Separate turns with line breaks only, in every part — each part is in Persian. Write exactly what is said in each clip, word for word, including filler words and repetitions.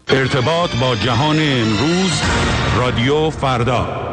ارتباط با جهان امروز، رادیو فردا.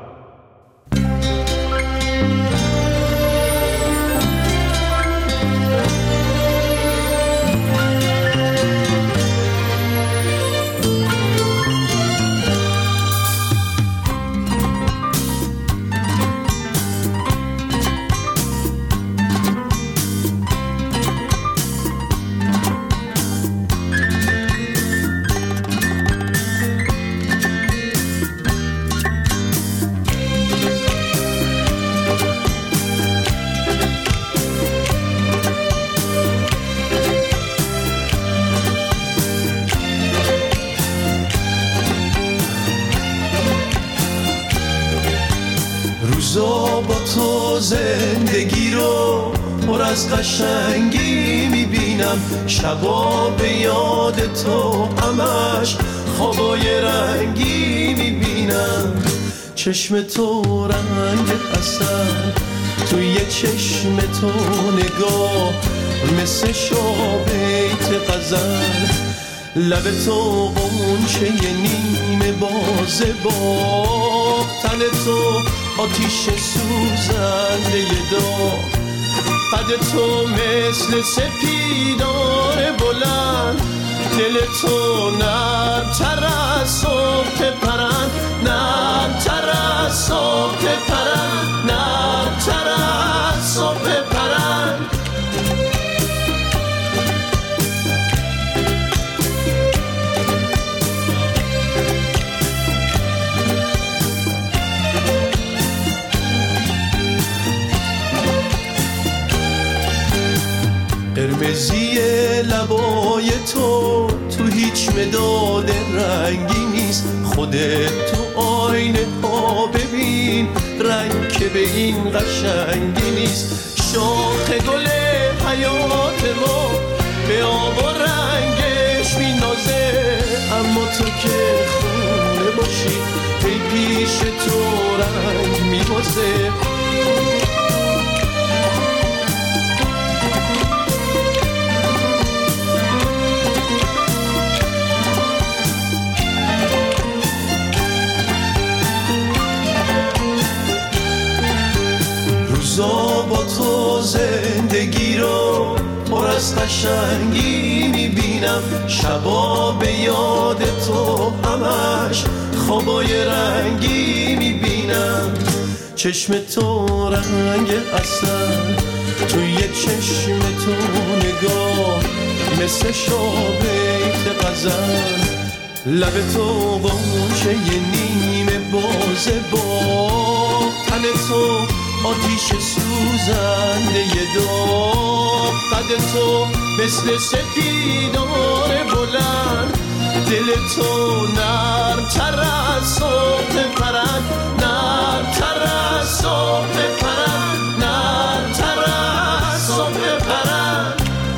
روزا با تو زندگی رو پر از قشنگی میبینم، شبا به یاد تو همش خوابای رنگی میبینم. چشم تو رنگ عسل، توی چشم تو نگاه مثل شابیت غزل، لب تو قنچه نیمه بازه با تن تو آتیش سوزنده داغ، قد تو مثل سپیدار بلند، دل تو نرم‌تر از صبح پرند، نرم‌تر از صبح پرند، نرم‌تر از صبح پرند. قرمزی لبای تو تو هیچ مداد رنگی نیست، خودت تو آینه ها ببین رنگ که به این قشنگی نیست. شاخ گل حیات ما به آب و رنگش مینازه، اما تو که خونه باشی ای پیش تو رنگ میبازه. روزا با تو زندگی رو پر از قشنگی میبینم، شبا به یاد تو همش خوابای رنگی میبینم. چشم تو رنگ عسل، توی چشم تو نگاه مثل شابیت غزل، لب تو قنچه نیمه بازه با تن تو آتیش سوزنده داغ، قد تو مثل سپیدار بلند، دل تو نرم‌تر از صبح پرند، نرم‌تر از صبح پرند، نرم‌تر از صبح پرند.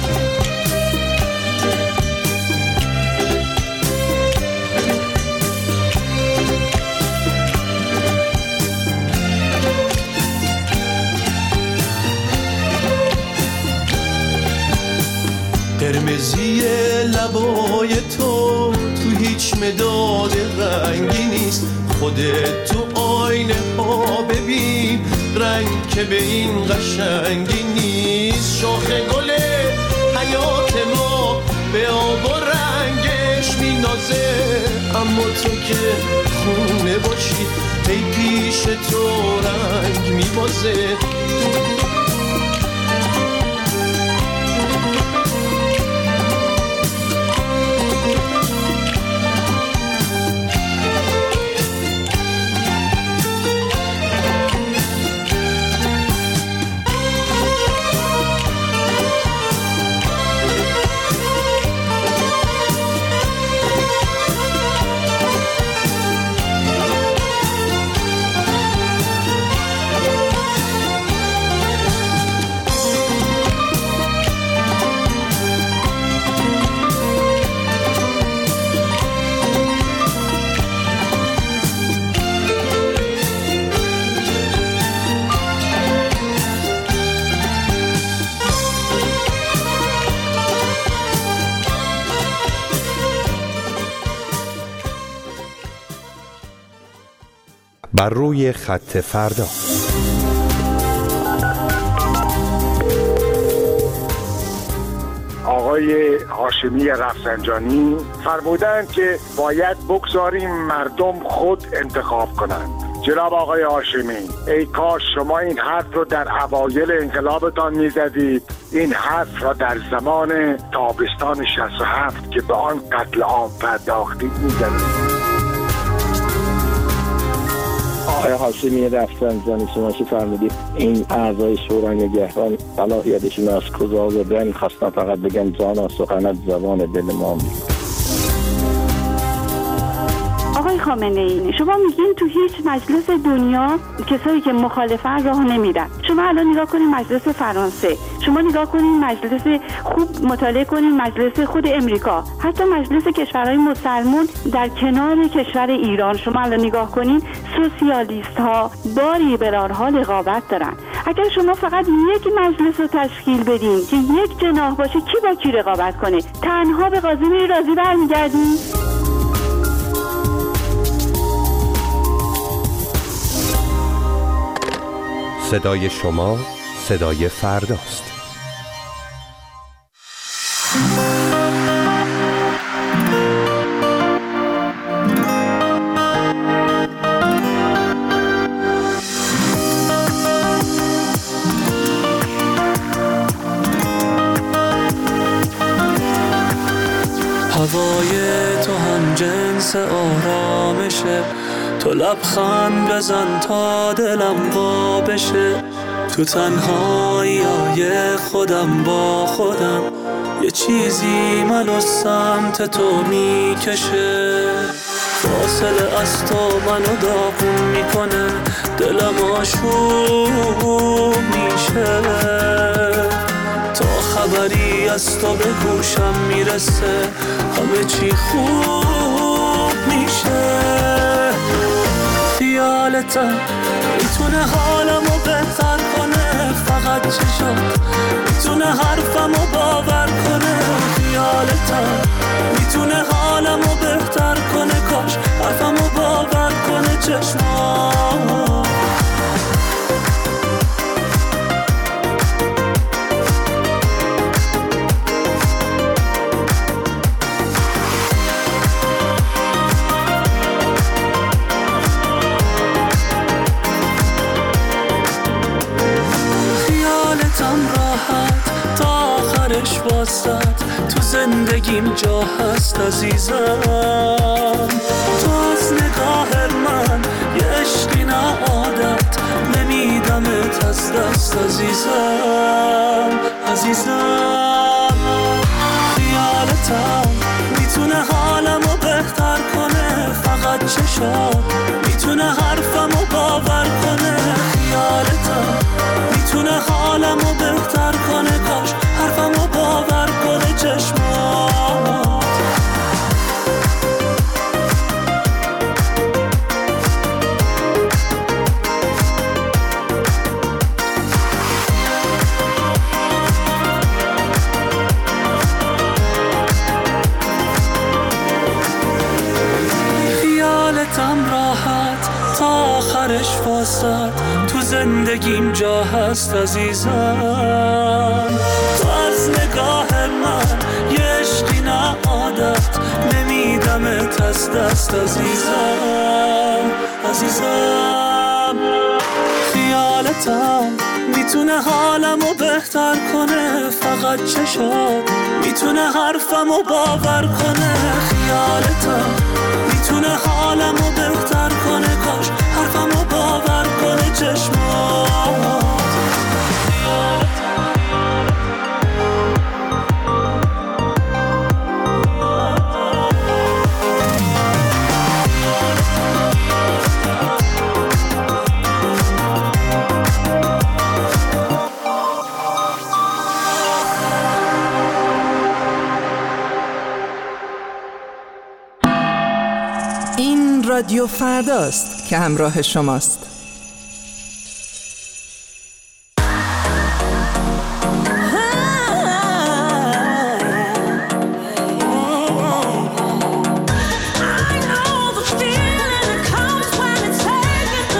قرمزی لبای تو تو هیچ مداد رنگی نیست، خودت تو آینه ها ببین رنگ که به این قشنگی نیست. شاخ گل حیات ما به آب و رنگش مینازه، اما تو که خونه باشی ای پیش تو رنگ میبازه.
بر روی خط فردا.
آقای هاشمی رفسنجانی فرمودند که باید بگذاریم مردم خود انتخاب کنند. جناب آقای هاشمی، ای کاش شما این حرف رو در اوایل انقلابتان میزدید، این حرف را در زمان تابستان شصت و هفت که به آن قتل عام پرداختید میزدید.
آقای هاشمی رفسنجانی، شما که فرمودید این اعضای شورای نگهبان صلاحیتشون از کجا آوردن، خواستم فقط بگم جانا سخنت زبان دل ما می.
آقای خامنه ای، شما میگین تو هیچ مجلس دنیا کسایی که مخالفن راه نمیدن. شما الان نگاه کنین مجلس فرانسه، شما نگاه کنین مجلس، خوب مطالعه کنین مجلس خود امریکا، حتی مجلس کشورهای مسلمان در کنار کشور ایران. شما الان نگاه کنین سوسیالیست ها با لیبرال ها رقابت دارن. اگر شما فقط یک مجلس رو تشکیل بدین که یک جناح باشه، کی با کی رقابت کنه؟ تنها به قاضی میری راضی برمیگردین؟
صدای شما صدای فرداست.
هوای تو هم جنس آرامشه، تو لبخند بزن تا دلم وا بشه، تو تنهایی خودم با خودم، یه چیزی منو سمت تو میکشه. فاصله از تو منو داغون میکنه، دلم آشوب میشه، تا خبری از تو به گوشم میرسه همه چی خوب میشه. خیالتم میتونه حالمو بهتر کنه، فقط چشات میتونه حرفمو باور کنه. خیالتم میتونه حالمو بهتر کنه، کاش حرفمو باور کنه چشمات. واسط تو زندگیم جا هست عزیزم، تو از نگاه من یه عشقی نه عادت، نمیدمت از دست عزیزم عزیزم. خیالتم میتونه حالمو بهتر کنه، فقط چشات میتونه حرفمو باور کنه. خیالتم میتونه حالمو بهتر کنه، کاش حرفمو باور کنه چشمات. خیالتم راحت تا آخرش واسط، تو زندگیم جا هست عزیزم. تو از نگاه من یه عشقی نه عادت، نمیدمت از دست عزیزم عزیزم. خیالتم میتونه حالمو بهتر کنه، فقط چشات میتونه حرفمو باور کنه. خیالتم میتونه حالمو بهتر کنه، کاش حرفمو باور کنه چشمات.
این رادیو فرداست که همراه شماست.
I know the feeling that comes when it's taken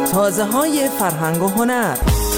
تازه های فرهنگ و هنر.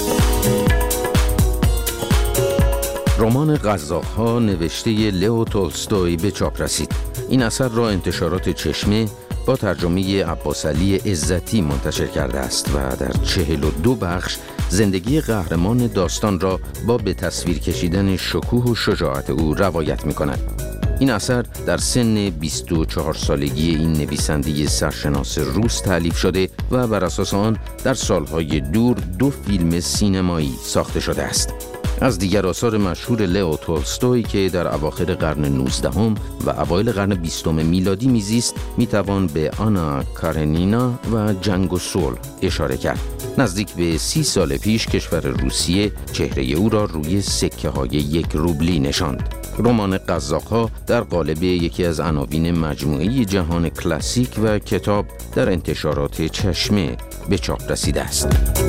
رمان قزاق‌ها نوشته لئو تولستوی به چاپ رسید. این اثر را انتشارات چشمه با ترجمه عباسعلی عزتی منتشر کرده است و در چهل و دو بخش زندگی قهرمان داستان را با به تصویر کشیدن شکوه و شجاعت او روایت می کند. این اثر در سن بیست و چهار سالگی این نویسنده سرشناس روس تألیف شده و بر اساس آن در سالهای دور دو فیلم سینمایی ساخته شده است. از دیگر آثار مشهور لئو تولستوی که در اواخر قرن نوزدهم و اوایل قرن بیستم میلادی میزیست میتوان به آنا کارنینا و جنگ و صلح اشاره کرد. نزدیک به سی سال پیش کشور روسیه چهره او را روی سکه های یک روبلی نشاند. رمان قزاق‌ها در قالب یکی از عناوین مجموعه جهان کلاسیک و کتاب در انتشارات چشمه به چاپ رسیده است.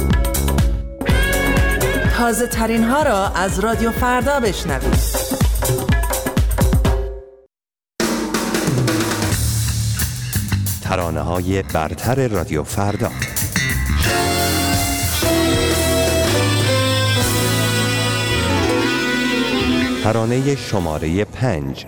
تازه ترین ها را از رادیو فردا بشنوید.
ترانه های برتر رادیو فردا. ترانه شماره پنج.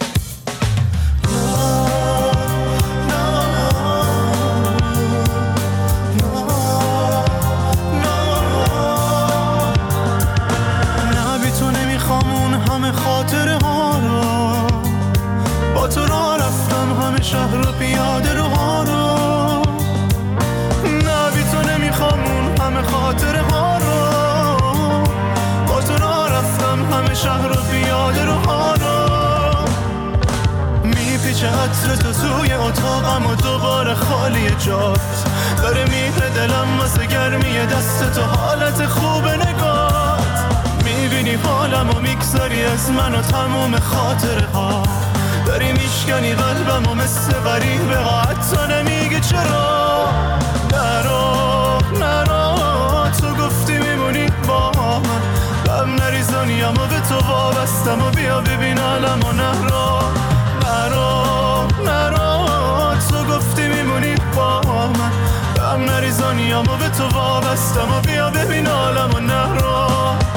خاطره ها را با تو را رفتم همه شهر و پیاده رو ها را، نه بی تو نمیخوام اون همه خاطره ها را، با تو را رفتم همه شهر و پیاده رو ها را. میپیچه عطر تو توی اتاقم و دوباره خالی جات، داره میره دلم واسه گرمی دست تو، حالت خوب نگاه میبینی حالم و میگذاری از من و تموم خاطره ها، داری میشکنی قلبم و مثل غریبه ها، حتی نمیگی چرا. نرو نرو تو گفتی میمونی با من، غم نریزانیم و به تو وابستم و بیا ببین عالم و نرو. نرو نرو تو گفتی میمونی با من، غم نریزانیم و به تو وابستم و بیا ببین عالم و نرو.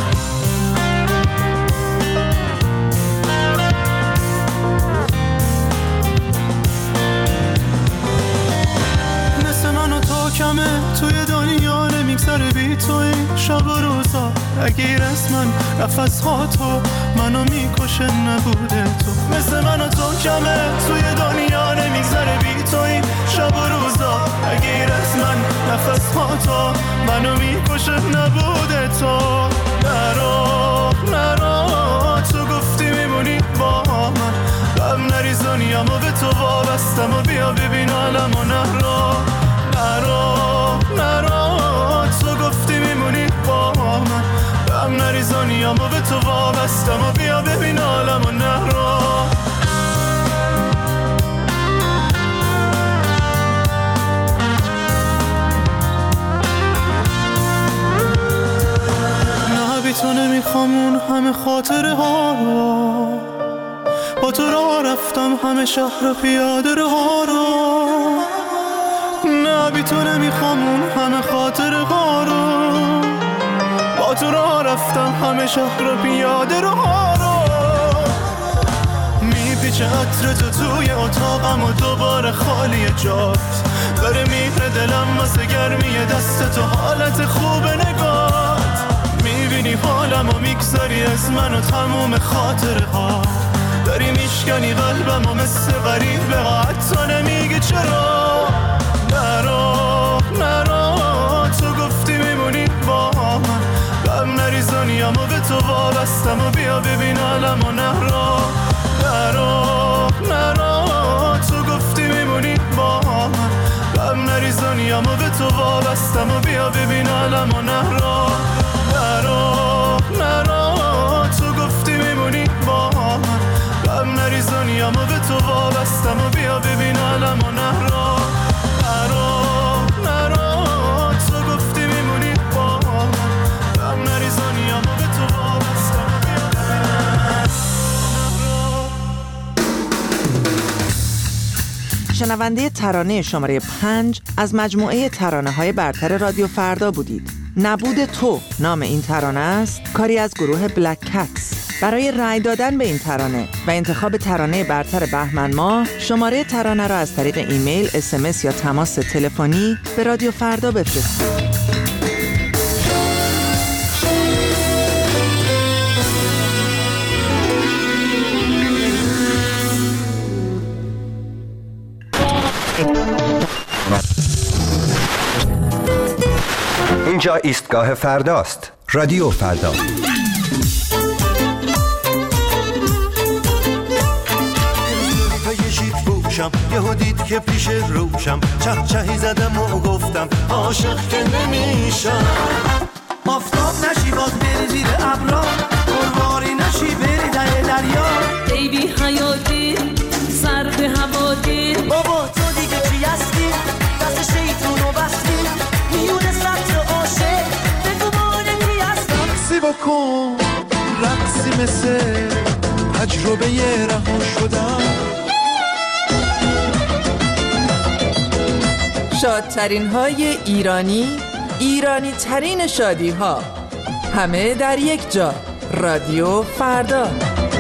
کمه توی دنیا نمیگذره بی توی شب و روزا، اگه از من نفس ها تو منو میکشه نبوده تو، مثل من و تو کمه توی دنیا نمیگذره بی توی شب و روزا، اگه از من نفس ها تو منو میکشه نبوده تو. نرو نرو تو گفتی میمونی با من، غم نریزانیم و به تو وابستم و بیا ببین عالم و نرو. نرو نرو تو گفتی میمونی با من، غم نریزانیم و به تو وابستم و بیا ببین عالم و نرو. نه بی تو نمیخوام اون همه خاطره ها رو، با تو را رفتم همه شهر پیاده رو ها رو، نه بی تو نمیخوام اون همه خاطره ها رو، با تو را رفتم همه شهر و پیاده رو ها رو. میپیچه عطر تو توی اتاقم و دوباره خالی جات، داره میره دلم واسه گرمی دست تو، حالت خوب نگات میبینی حالم و میگذاری از من و تموم خاطره ها، داری میشکنی قلبم و مثل غریبه ها، حتی نمیگی چرا. نرو نرو تو گفتی میمونی با من، غم نریزانیم و به تو وابستم و بیا ببین عالم و نرو. نرو نرو تو گفتی میمونی با من، غم نریزانیم و به تو وابستم و بیا ببین عالم و نرو. نرو نرو تو گفتی میمونی با من، غم نریزانیم و به تو وابستم و بیا ببین عالم و نرو. نرو نرو تو گفتی میمونی با من، غم نریزانیم و به تو وابستم و بیا ببین.
شنونده ترانه شماره پنج از مجموعه ترانه‌های برتر رادیو فردا بودید. نبود تو نام این ترانه است، کاری از گروه بلک کتس. برای رأی دادن به این ترانه و انتخاب ترانه برتر بهمن ماه، شماره ترانه را از طریق ایمیل، اس ام اس یا تماس تلفنی به رادیو فردا بفرستید.
اینجا ایستگاه فرداست. رادیو فردا.
یهو دید که پیش روشم چه چهی زدم و گفتم عاشق که نمیشم. آفتاب نشی باز بری زیر ابرا، قرواری نشی بری ته دریا. ای بی حیاتی سر به هواتی، بابا تو دیگه چی هستی؟ دست شیطونو بستی میونه سطر عاشق، بگو مانه کی هستی؟ رقصی بکن رقصی مثل تجربه رها شدم.
شادترین های ایرانی، ایرانی ترین شادی ها، همه در یک جا. رادیو فردا.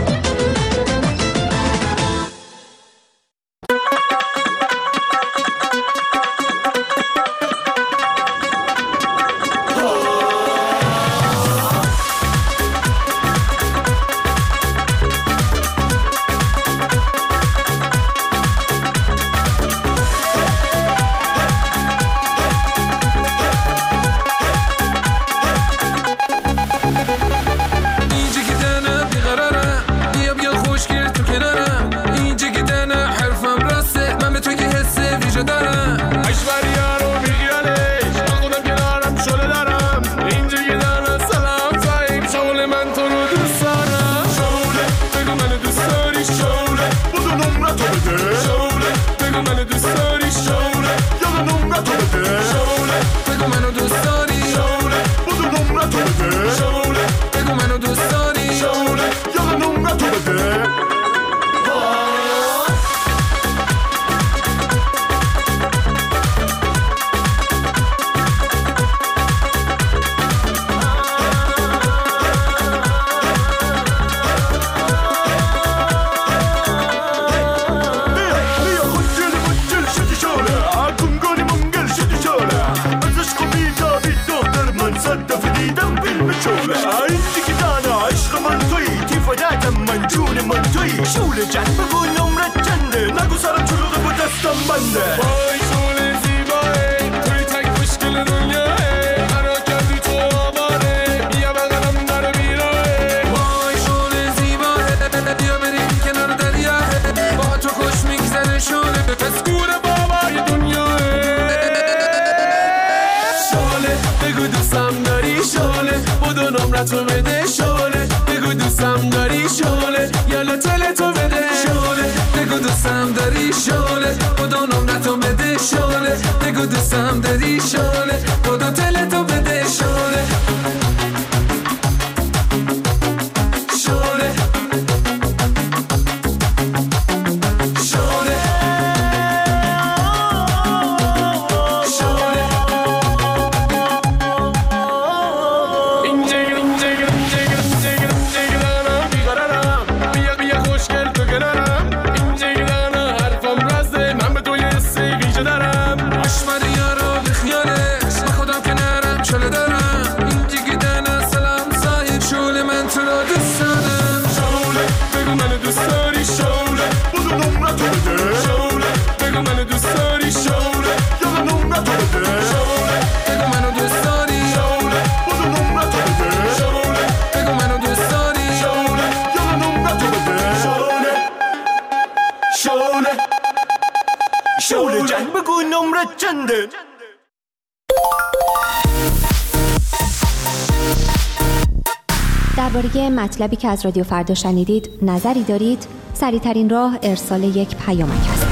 درباره مطلبی که از رادیو فردا شنیدید نظری دارید؟ سریع‌ترین راه ارسال یک پیامک است.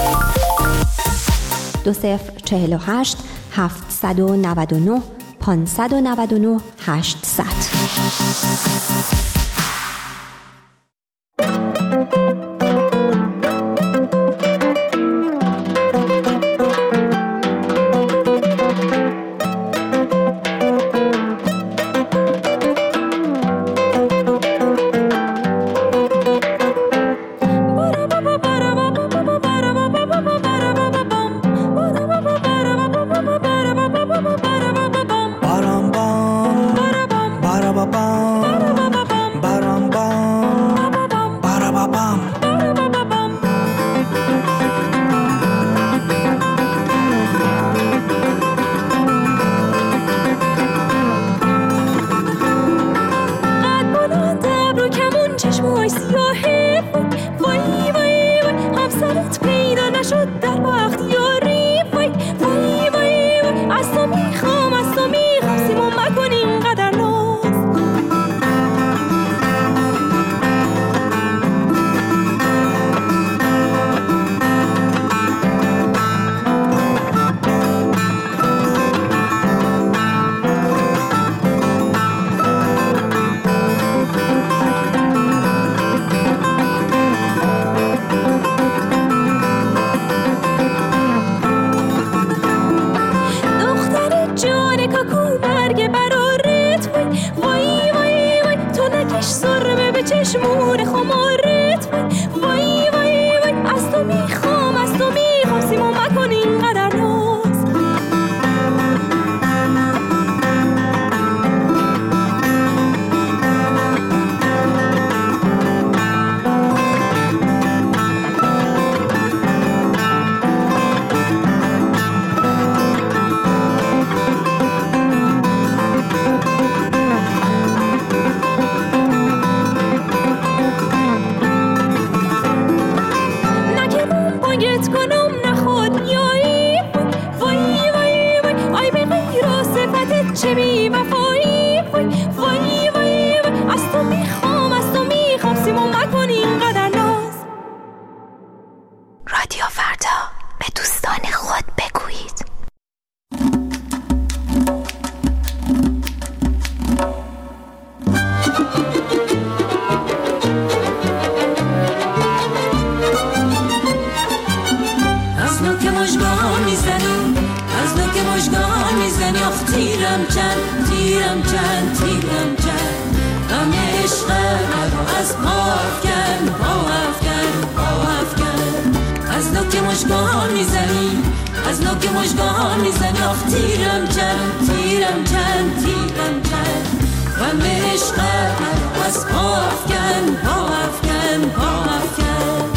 دو صفر چهل و هشت هفتصد و نود و نه پانصد و نود و نه هشتصد.
چه بی وفایی، وای وای وای از تو میخوام، از تو میخوام سیمون مکنی اینقدر ناز.
رادیو فردا، به دوستان خود بگویید.
از نوک مژگان میزنی، از نوک مژگان میزنی، آخ تیرم چند، تیرم چند، تیرم چند. غم عشق مرا از پا افکن، پا افکن، پا افکن. از نوک مژگان میزنی، از نوک مژگان میزنی، آخ تیرم چند، تیرم چند، تیرم چند. غم عشق مرا از پا افکن، پا افکن، پا افکن.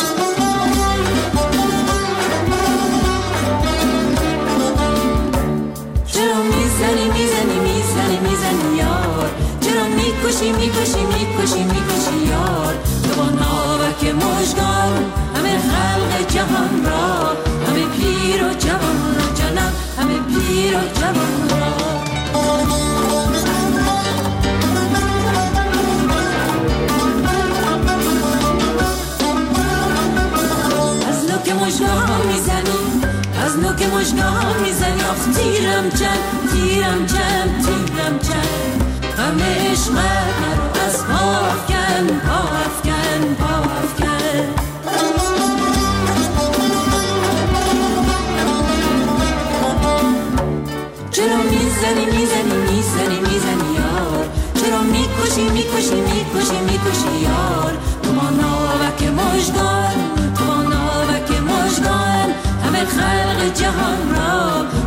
چرا میزنی میزنی میزنی میزنی یار، چرا میکشی میکشی میکشی میکشی یار. تو با ناوک مژگان همه خلق جهان را، همه پیر و جوان را جانم، همه پیر و جوان را. از نوک مژگان میزنی، از نوک مژگان میزنی، آخ تیرم چند، تیرم چند، تیرم چند. غم عشق مرا از پا افکن، پا افکن، پا افکن. چرا میزنی میزنی میزنی میزنی یار، چرا میکشی میکشی میکشی میکشی یار. تو ما ناوک مژگان، تو ما ناوک مژگان همه خلق جهان را،